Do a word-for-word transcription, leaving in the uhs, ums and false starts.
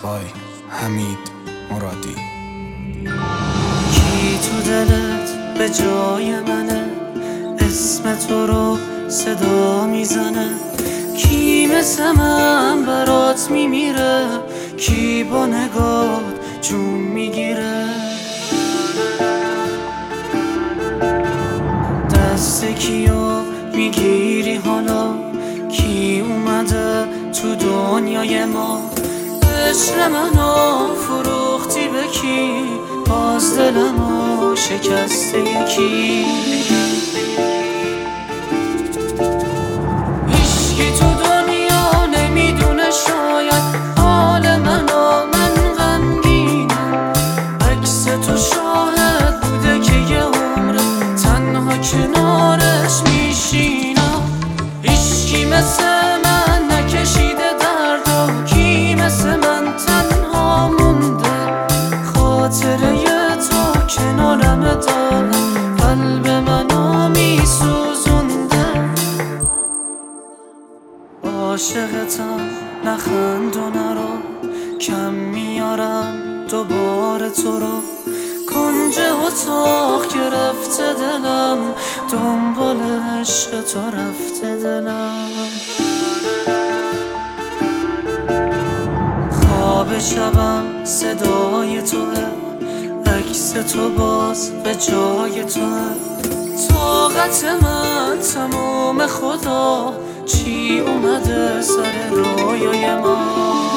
بای حمید مرادی. کی تو دلت به جای منه، اسم تو رو صدا میزنه؟ کی مثل من برات میمیره، کی با نگاه جون میگیره؟ دست کیو میگیری حالا، کی اومده تو دنیای ما؟ عشق منو فروختی به کی، باز دلمو شکسته یکی. هیچکی تو دنیا نمیدونه شاید حال منو، من غمگینم. عکس تو شاهد بوده که یه عمر تنها کنارش میشینم. هیچکی مثل من نکشیده درد و کی مثل من تنها مونده. خاطره تو کنارم دارم، قلب منو میسوزونده. عاشقتم نخند و نرو، کم میارم دوباره تو رو. کنج اتاق گرفته دلم، دنبال عشق تو رفته دلم. خواب شبم صدای توه، عکس تو باز به جای توه. طاقت من تموم خدا، چی اومده سر رویای ما؟